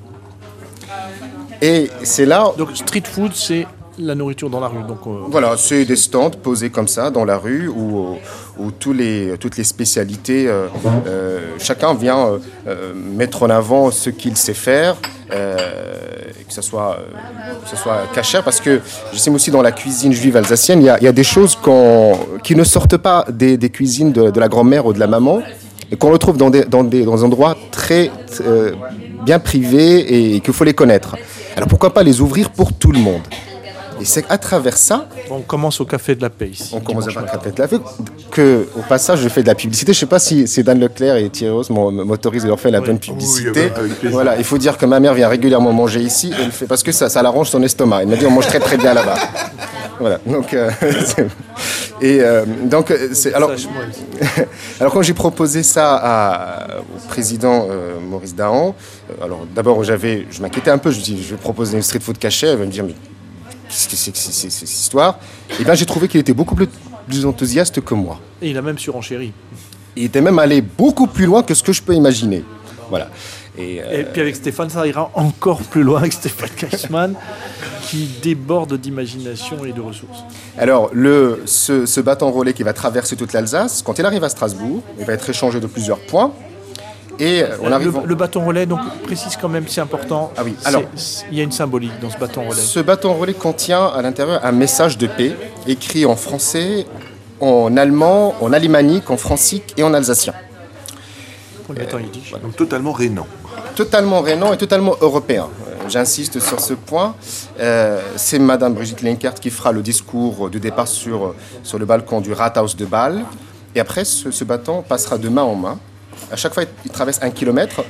Et c'est là... Donc street food, c'est la nourriture dans la rue. Donc, euh... Voilà, c'est des stands posés comme ça dans la rue où, où tous les, toutes les spécialités, euh, euh, chacun vient euh, euh, mettre en avant ce qu'il sait faire, euh, que ce soit, euh, que ce soit cachère, parce que je sais aussi dans la cuisine juive alsacienne, il y a, il y a des choses qu'on, qui ne sortent pas des, des cuisines de, de la grand-mère ou de la maman, et qu'on retrouve dans des, dans des, dans des endroits très euh, bien privés et qu'il faut les connaître. Alors pourquoi pas les ouvrir pour tout le monde? Et c'est à travers ça... On commence au Café de la Paix ici. On commence au Café de la Paix. Que, au passage, je fais de la publicité. Je ne sais pas si, si Dan Leclerc et Thierry Ross m'autorisent de leur faire la oui. bonne publicité. Oui, bah, voilà, il faut dire que ma mère vient régulièrement manger ici. Elle fait, parce que ça, ça l'arrange son estomac. Elle m'a dit on mange très très bien là-bas. Voilà. Donc, euh, et euh, donc, c'est, alors, alors quand j'ai proposé ça à, au président euh, Maurice Dahan, alors d'abord j'avais, je m'inquiétais un peu. Je me dis je vais proposer une street food cachée. Elle va me dire mais qu'est-ce que c'est que c'est, c'est, c'est, cette histoire? Et bien j'ai trouvé qu'il était beaucoup plus, plus enthousiaste que moi. Et il a même surenchéri. Il était même allé beaucoup plus loin que ce que je peux imaginer. Voilà. Et, euh... et puis avec Stéphane, ça ira encore plus loin avec Stéphane Geisman, qui déborde d'imagination et de ressources. Alors, le, ce, ce bâton relais qui va traverser toute l'Alsace, quand il arrive à Strasbourg, il va être échangé de plusieurs points. Et on arrive... le, le bâton relais, donc précise quand même, c'est important. Ah oui, alors... Il y a une symbolique dans ce bâton relais. Ce bâton relais contient à l'intérieur un message de paix, écrit en français, en allemand, en alémanique, en francique et en alsacien. faut le mettre en yiddish. Voilà. Donc totalement rhénan. Totalement rhénan et totalement européen. Euh, J'insiste sur ce point. Euh, c'est Madame Brigitte Lenkert qui fera le discours de départ sur, sur le balcon du Rathaus de Bâle. Et après, ce, ce bâton passera de main en main. À chaque fois, il traverse un kilomètre.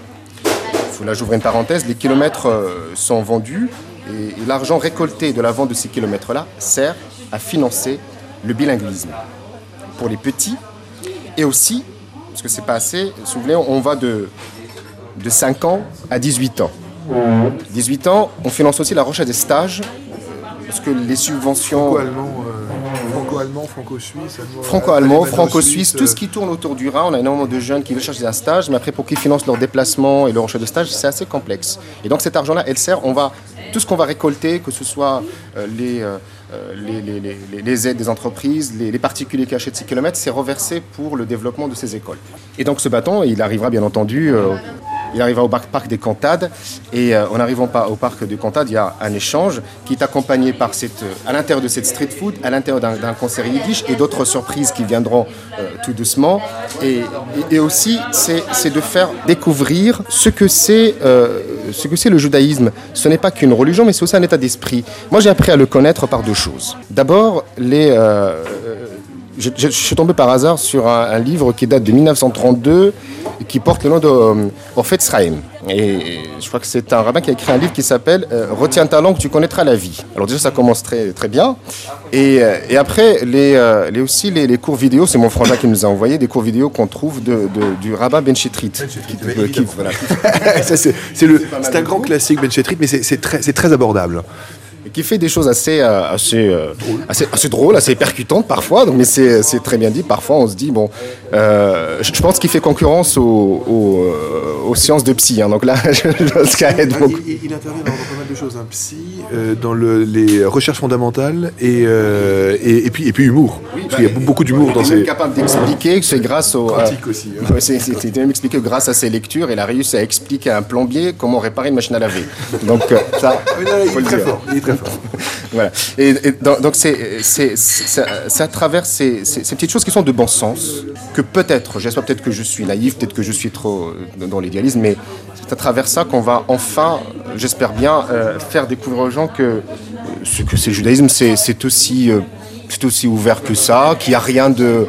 Là, j'ouvre une parenthèse. Les kilomètres euh, sont vendus et, et l'argent récolté de la vente de ces kilomètres-là sert à financer le bilinguisme pour les petits et aussi, parce que c'est pas assez, si vous voulez, on va de, de cinq ans à dix-huit ans. dix-huit ans, on finance aussi la recherche des stages, parce que les subventions... Franco-allemand, euh, franco-allemand, franco-suisse... allemand- Franco-allemand, allemand- franco-suisse, suisse, tout ce qui tourne autour du Rhin. On a énormément de jeunes qui veulent chercher un stage, mais après, pour qu'ils financent leur déplacement et leur recherche de stage, c'est assez complexe. Et donc, cet argent-là, elle sert, on va, tout ce qu'on va récolter, que ce soit euh, les, euh, les, les, les, les aides des entreprises, les, les particuliers qui achètent ces kilomètres, c'est reversé pour le développement de ces écoles. Et donc, ce bâton, il arrivera bien entendu... Euh, Il arrivera au parc des Cantades et euh, en arrivant au parc des Cantades, il y a un échange qui est accompagné par cette, à l'intérieur de cette street food, à l'intérieur d'un, d'un concert yiddish et d'autres surprises qui viendront euh, tout doucement. Et, et, et aussi, c'est, c'est de faire découvrir ce que c'est, euh, ce que c'est le judaïsme. Ce n'est pas qu'une religion, mais c'est aussi un état d'esprit. Moi, j'ai appris à le connaître par deux choses. D'abord, les... Euh, Je, je, je suis tombé par hasard sur un, un livre qui date de dix-neuf cent trente-deux et qui porte le nom de euh, Ofetz Chaim. Et, et je crois que c'est un rabbin qui a écrit un livre qui s'appelle euh, « Retiens ta langue, tu connaîtras la vie ». Alors déjà, ça commence très, très bien. Et, euh, et après, les, euh, les aussi les, les cours vidéo, c'est mon frangin qui nous a envoyé, des cours vidéo qu'on trouve de, de, du rabbin Ben Chetrit. Ben qui, qui, voilà. Ça, c'est, c'est, le, c'est un grand classique, Ben Chetrit, mais c'est, c'est, très, c'est très abordable. Et qui fait des choses assez, euh, assez, euh, assez, assez drôles, assez percutantes parfois, donc, mais c'est, c'est très bien dit. Parfois, on se dit, bon, euh, je pense qu'il fait concurrence aux, aux, aux sciences de psy, hein, donc là, je pense qu'il aide beaucoup. Il, il intervient dans, dans pas mal de choses, hein, psy, euh, dans le, les recherches fondamentales et, euh, et, et, puis, et puis humour. Oui, parce bah, qu'il y a beaucoup d'humour dans ces... Il est même capable d'expliquer que c'est grâce au... Quantique euh, aussi. Hein. C'est, c'est, c'est même expliqué que grâce à ses lectures, il a réussi à expliquer à un plombier comment réparer une machine à laver. Donc ça, oui, non, il, est très fort, il est très fort. Voilà. Et, et donc c'est, c'est, c'est, c'est à travers ces, ces, ces petites choses qui sont de bon sens que peut-être, j'espère peut-être que je suis naïf, peut-être que je suis trop dans l'idéalisme, mais c'est à travers ça qu'on va enfin, j'espère bien, euh, faire découvrir aux gens que ce que c'est le judaïsme, c'est, c'est, aussi, euh, c'est aussi ouvert que ça, qu'il n'y a rien de... Euh,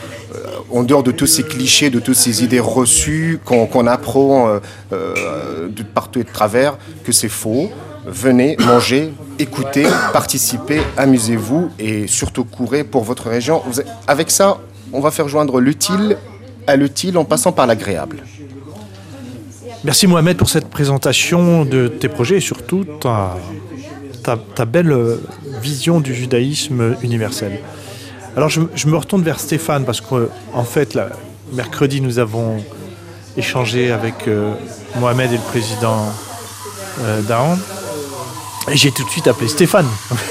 en dehors de tous ces clichés, de toutes ces idées reçues qu'on, qu'on apprend euh, euh, de partout et de travers, que c'est faux. Venez, mangez, écoutez, participez, amusez-vous et surtout courez pour votre région. Vous, avec ça, on va faire joindre l'utile à l'utile en passant par l'agréable. Merci Mohamed pour cette présentation de tes projets et surtout ta, ta, ta belle vision du judaïsme universel. Alors je, je me retourne vers Stéphane parce qu'en fait, là, mercredi, nous avons échangé avec euh, Mohamed et le président euh, d'Aaron. Et j'ai tout de suite appelé Stéphane,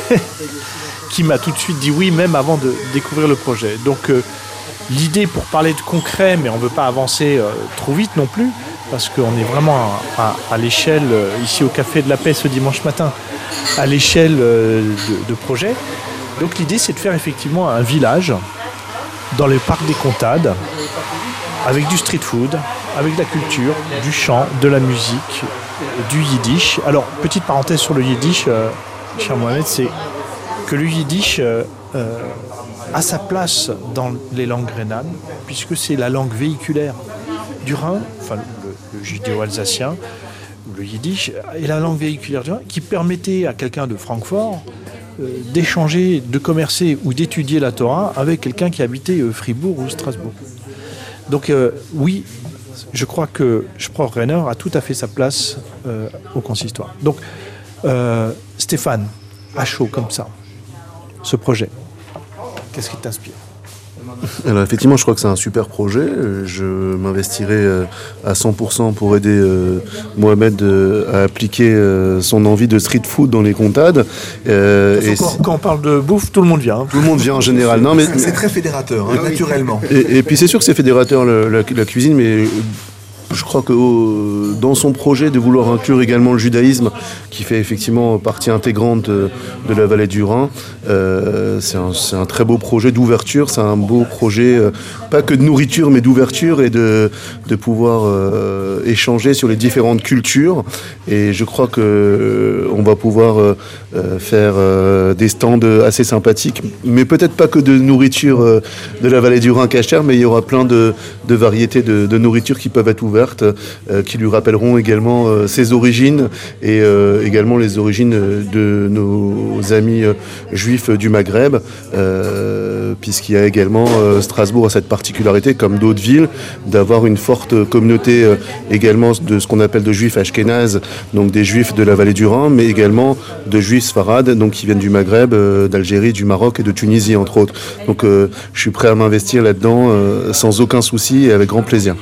qui m'a tout de suite dit oui, même avant de découvrir le projet. Donc euh, l'idée, pour parler de concret, mais on ne veut pas avancer euh, trop vite non plus, parce qu'on est vraiment à, à, à l'échelle, euh, ici au Café de la Paix ce dimanche matin, à l'échelle euh, de, de projet. Donc l'idée, c'est de faire effectivement un village dans le parc des Cantades, avec du street food, avec de la culture, du chant, de la musique, du yiddish. Alors, petite parenthèse sur le yiddish, euh, cher Mohamed, c'est que le yiddish euh, euh, a sa place dans les langues rhénanes, puisque c'est la langue véhiculaire du Rhin, enfin le, le judéo-alsacien, le yiddish, est la langue véhiculaire du Rhin, qui permettait à quelqu'un de Francfort euh, d'échanger, de commercer ou d'étudier la Torah avec quelqu'un qui habitait euh, Fribourg ou Strasbourg. Donc euh, oui, je crois que Sprachrenner a tout à fait sa place euh, au consistoire. Donc, euh, Stéphane, à chaud comme ça, ce projet, qu'est-ce qui t'inspire ? Alors effectivement, je crois que c'est un super projet. Je m'investirai à cent pour cent pour aider euh, Mohamed euh, à appliquer euh, son envie de street food dans les Cantades. Euh, et quand, quand on parle de bouffe, tout le monde vient. Hein. Tout le monde vient en général. Non, mais, c'est très fédérateur, hein, naturellement. Et, et puis c'est sûr que c'est fédérateur le, la, la cuisine, mais je crois que euh, dans son projet de vouloir inclure également le judaïsme, qui fait effectivement partie intégrante de, de la vallée du Rhin, euh, c'est, un, c'est un très beau projet d'ouverture, c'est un beau projet, euh, pas que de nourriture, mais d'ouverture et de, de pouvoir euh, échanger sur les différentes cultures. Et je crois qu'on euh, va pouvoir euh, faire euh, des stands assez sympathiques, mais peut-être pas que de nourriture euh, de la vallée du Rhin cachère, mais il y aura plein de, de variétés de, de nourriture qui peuvent être ouvertes, euh, qui lui rappelleront également euh, ses origines et euh, également les origines de nos amis euh, juifs du Maghreb, euh, puisqu'il y a également euh, Strasbourg a cette particularité, comme d'autres villes, d'avoir une forte communauté euh, également de ce qu'on appelle de juifs ashkénazes, donc des juifs de la vallée du Rhin, mais également de juifs sfarades, donc qui viennent du Maghreb, euh, d'Algérie, du Maroc et de Tunisie entre autres. Donc euh, je suis prêt à m'investir là-dedans euh, sans aucun souci et avec grand plaisir.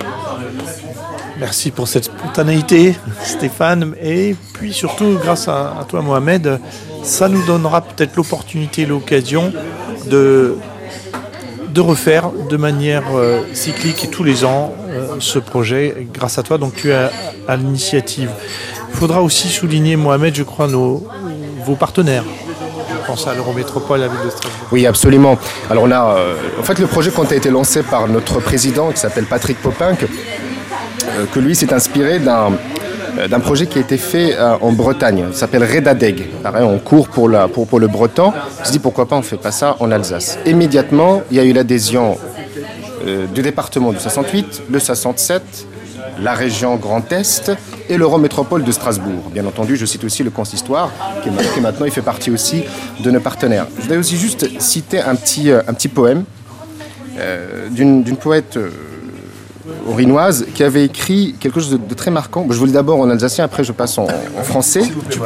Merci pour cette spontanéité, Stéphane. Et puis surtout, grâce à, à toi, Mohamed, ça nous donnera peut-être l'opportunité, l'occasion de, de refaire de manière euh, cyclique et tous les ans euh, ce projet grâce à toi. Donc tu es à, à l'initiative. Il faudra aussi souligner, Mohamed, je crois, nos, vos partenaires. Je pense à l'Eurométropole, la ville de Strasbourg. Oui, absolument. Alors on a, euh, en fait, le projet quand a été lancé par notre président qui s'appelle Patrick Popinck, euh, que lui s'est inspiré d'un, euh, d'un projet qui a été fait euh, en Bretagne. Il s'appelle Redadeg. Pareil, on court pour, la, pour, pour le breton. On se dit pourquoi pas on ne fait pas ça en Alsace. Immédiatement, il y a eu l'adhésion euh, du département du soixante-huit, le soixante-sept, la région Grand Est et l'Eurométropole de Strasbourg. Bien entendu, je cite aussi le consistoire, qui, est, qui maintenant il fait partie aussi de nos partenaires. Je voudrais aussi juste citer un petit, un petit poème euh, d'une, d'une poète euh, orinoise qui avait écrit quelque chose de, de très marquant. Je vous lis d'abord en alsacien, après je passe en, en français.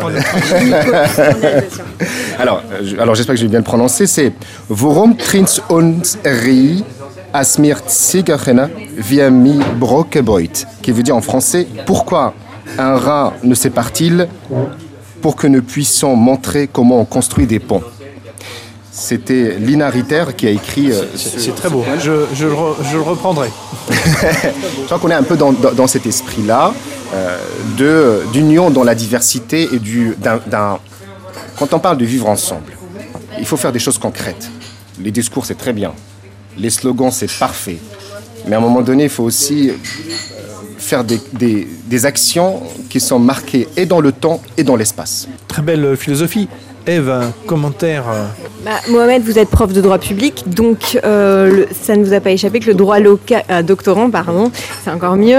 alors, euh, alors j'espère que je vais bien le prononcer. C'est « Worum trins uns ri asmir tzigachena via mi brokeboit » qui veut dire en français « Pourquoi un rat ne sépare-t-il pour que nous puissions montrer comment on construit des ponts ?» C'était Lina Ritter qui a écrit... Euh, c'est, c'est très beau, je, je, le, re, je le reprendrai. Je crois qu'on est un peu dans, dans, dans cet esprit-là, euh, de, d'union dans la diversité et du, d'un, d'un... Quand on parle de vivre ensemble, il faut faire des choses concrètes. Les discours, c'est très bien. Les slogans, c'est parfait. Mais à un moment donné, il faut aussi faire des, des, des actions qui sont marquées et dans le temps et dans l'espace. Très belle philosophie. Ève, un commentaire. Bah, Mohamed, vous êtes prof de droit public, donc euh, le, ça ne vous a pas échappé que le droit local, euh, doctorant, pardon, c'est encore mieux,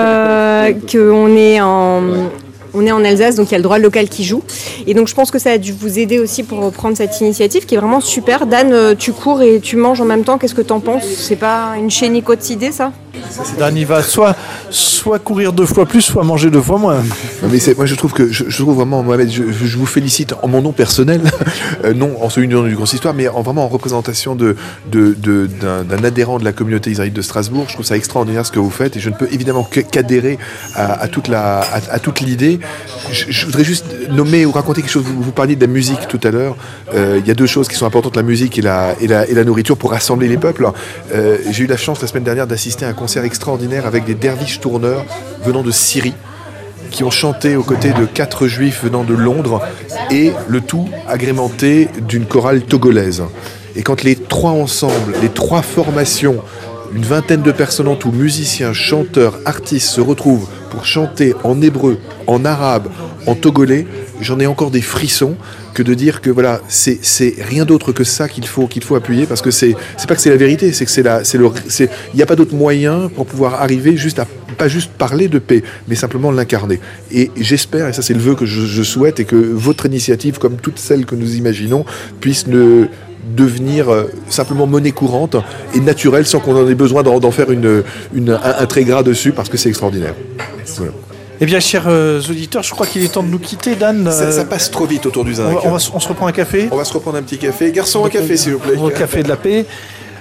euh, qu'on est en... On est en Alsace, donc il y a le droit local qui joue. Et donc je pense que ça a dû vous aider aussi pour prendre cette initiative qui est vraiment super. Dan, tu cours et tu manges en même temps, qu'est-ce que t'en penses ? C'est pas une chénicotidée, ça ? Dan, il va soit, soit courir deux fois plus, soit manger deux fois moins. Non, mais c'est, moi je trouve que je, je trouve vraiment, Mohamed, je, je vous félicite en mon nom personnel, euh, non en celui du nom du consistoire, mais en, vraiment en représentation de, de, de, d'un, d'un adhérent de la communauté israélite de Strasbourg. Je trouve ça extraordinaire ce que vous faites et je ne peux évidemment que, qu'adhérer à, à, toute la, à, à toute l'idée. Je, je voudrais juste nommer ou raconter quelque chose. Vous, vous parliez de la musique tout à l'heure. Euh, il y a deux choses qui sont importantes, la musique et la, et la, et la nourriture pour rassembler les peuples. Euh, j'ai eu la chance la semaine dernière d'assister à un concert extraordinaire avec des derviches tourneurs venant de Syrie qui ont chanté aux côtés de quatre juifs venant de Londres et le tout agrémenté d'une chorale togolaise. Et quand les trois ensemble, les trois formations, une vingtaine de personnes en tout, musiciens, chanteurs, artistes se retrouvent pour chanter en hébreu, en arabe, en togolais, j'en ai encore des frissons que de dire que voilà, c'est, c'est rien d'autre que ça qu'il faut, qu'il faut appuyer parce que c'est, c'est pas que c'est la vérité, c'est que c'est la, c'est le, c'est, il n'y a pas d'autre moyen pour pouvoir arriver juste à, pas juste parler de paix, mais simplement l'incarner. Et j'espère, et ça c'est le vœu que je, je souhaite, et que votre initiative, comme toutes celles que nous imaginons, puisse ne devenir euh, simplement monnaie courante et naturelle sans qu'on en ait besoin d'en, d'en faire une, une, un, un trait gras dessus parce que c'est extraordinaire. Voilà. Eh bien, chers euh, auditeurs, je crois qu'il est temps de nous quitter, Dan. Ça, ça passe trop vite autour du zinc. On, va, on, va, on se reprend un café. On va se reprendre un petit café. Garçon, un café, s'il vous plaît. Un café de la paix.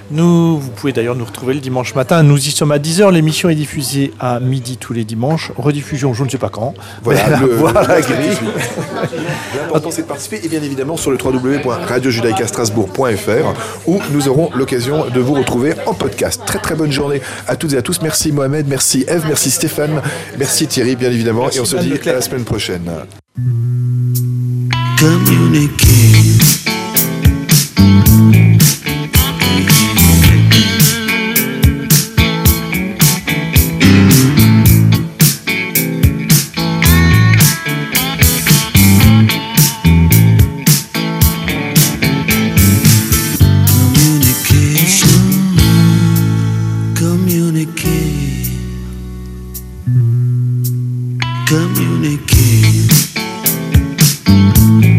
Nous, vous pouvez d'ailleurs nous retrouver le dimanche matin. Nous y sommes à dix heures. L'émission est diffusée à midi tous les dimanches. Rediffusion, je ne sais pas quand. Voilà, le, voilà la grille. L'important, c'est de participer et bien évidemment sur le w w w point radio judaïka strasbourg point f r où nous aurons l'occasion de vous retrouver en podcast. Très très bonne journée à toutes et à tous. Merci Mohamed, merci Eve, merci Stéphane, merci Thierry bien évidemment. Merci, et on se dit à la semaine prochaine. Communiquer. Communicate.